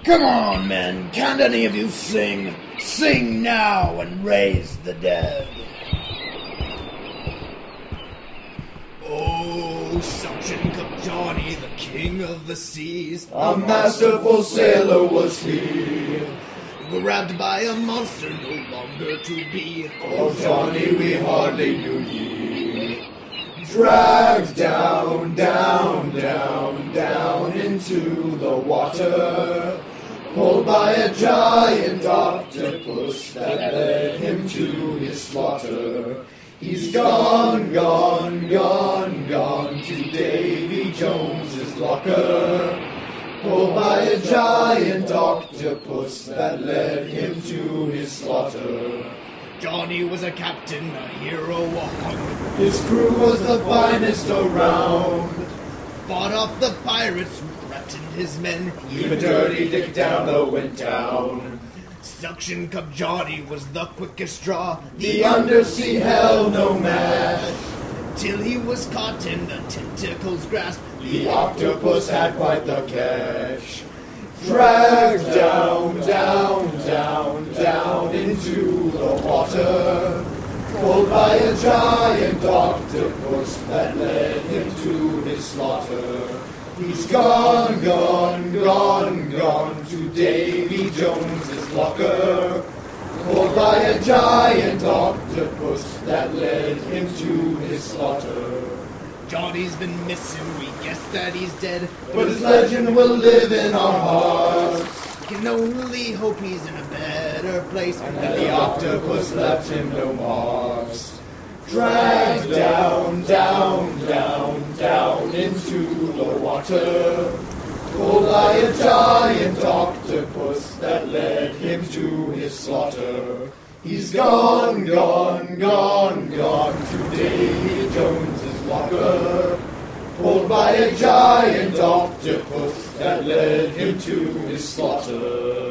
Come on, men, can't any of you sing? Sing now and raise the dead. Oh, Suction Cup Johnny, the king of the seas, a masterful sailor was he. Grabbed by a monster no longer to be. Oh, Johnny, we hardly knew ye. Dragged down, down, down, down into the water, pulled by a giant octopus that led him to his slaughter. He's gone, gone, gone, gone to Davy Jones's locker, pulled by a giant octopus that led him to his slaughter. Johnny was a captain, a hero, a hunk. His crew was the finest around. Fought off the pirates who threatened his men. Even Dirty Dick Downlow went down. Suction Cup Johnny was the quickest draw. The undersea held no match. Till he was caught in the tentacles' grasp. The octopus had quite the catch. Dragged down, down, down, down into the water, pulled by a giant octopus that led him to his slaughter. He's gone, gone, gone, gone to Davy Jones's locker, pulled by a giant octopus that led him to his slaughter. Johnny's been missing, we guess that he's dead, but his legend will live in our hearts. We can only hope he's in a better place, and that the octopus left him no marks. Dragged down, down, down, down into the water, pulled by a giant octopus that led him to his slaughter. He's gone, gone, gone, gone to Davy Jones's locker, pulled by a giant octopus that led him to his slaughter.